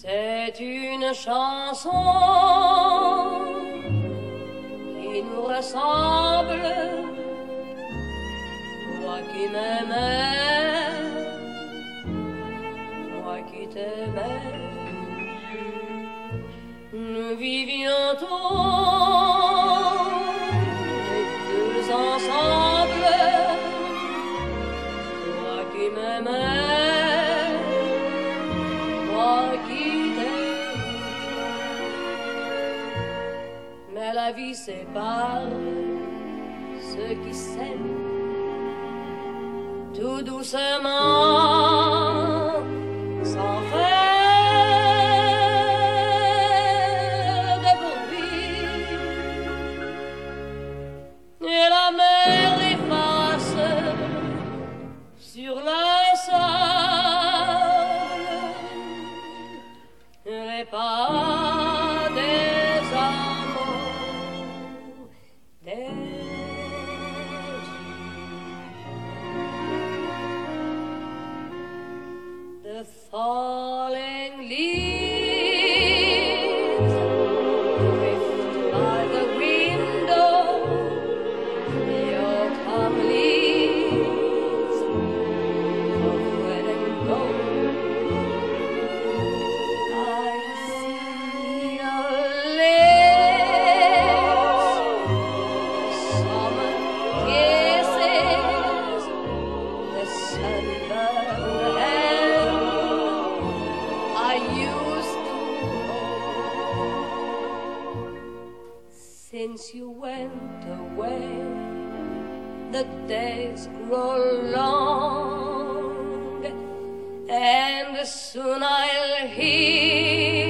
C'est une chanson qui nous ressemble, toi qui m'aimais, moi qui t'aimais. Nous vivions tous les deux ensemble, toi qui m'aimais, moi qui t'aimais. Mais la vie sépare ceux qui s'aiment tout doucement, sans faire de bruit. Et la mer efface sur le sol les pas des amants, des the falling leaves drift by the window, your calm leaves of red and gold. I see your lips, summer kisses, the sunburned hand I used to hold. Since you went away, the days grow long, and soon I'll hear